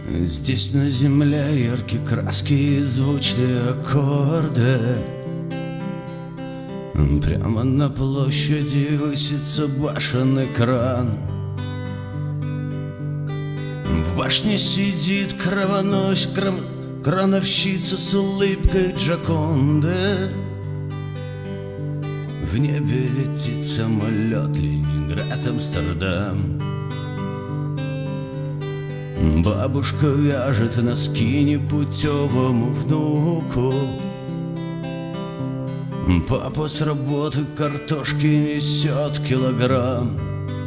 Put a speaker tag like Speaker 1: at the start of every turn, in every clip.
Speaker 1: Здесь на земле яркие краски и звучные аккорды. Прямо на площади высится башенный кран. В башне сидит крановщица с улыбкой Джоконды. В небе летит самолет Ленинград, Амстердам. Бабушка вяжет носки непутевому внуку. Папа с работы картошки несет килограмм.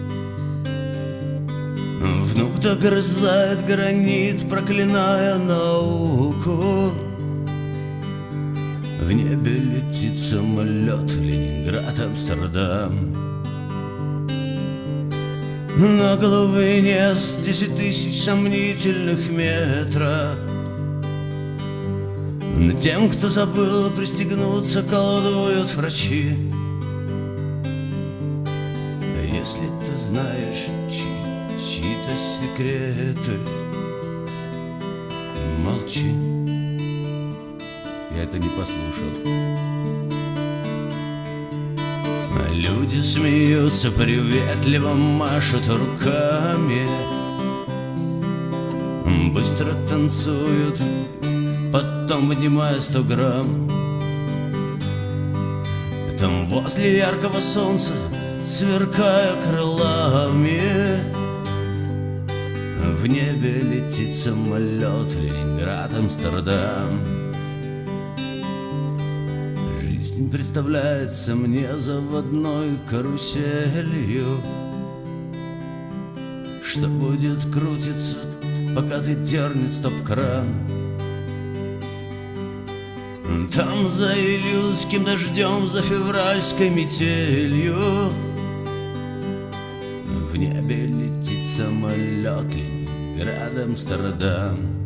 Speaker 1: Внук догрызает гранит, проклиная науку. В небе летит самолет Ленинград, Амстердам. На глубине 10 тысяч сомнительных метров над тем, кто забыл пристегнуться, колдуют врачи. Если ты знаешь чьи-то секреты, молчи. Я это не послушал. Люди смеются, приветливо машут руками, быстро танцуют, потом поднимая 100 грамм. Там возле яркого солнца, сверкая крылами, в небе летит самолет Ленинград, Амстердам. Жизнь представляется мне заводной каруселью, что будет крутиться, пока ты дернет стоп-кран. Там за июльским дождем, за февральской метелью, в небе летит самолет Ленинград, Амстердам.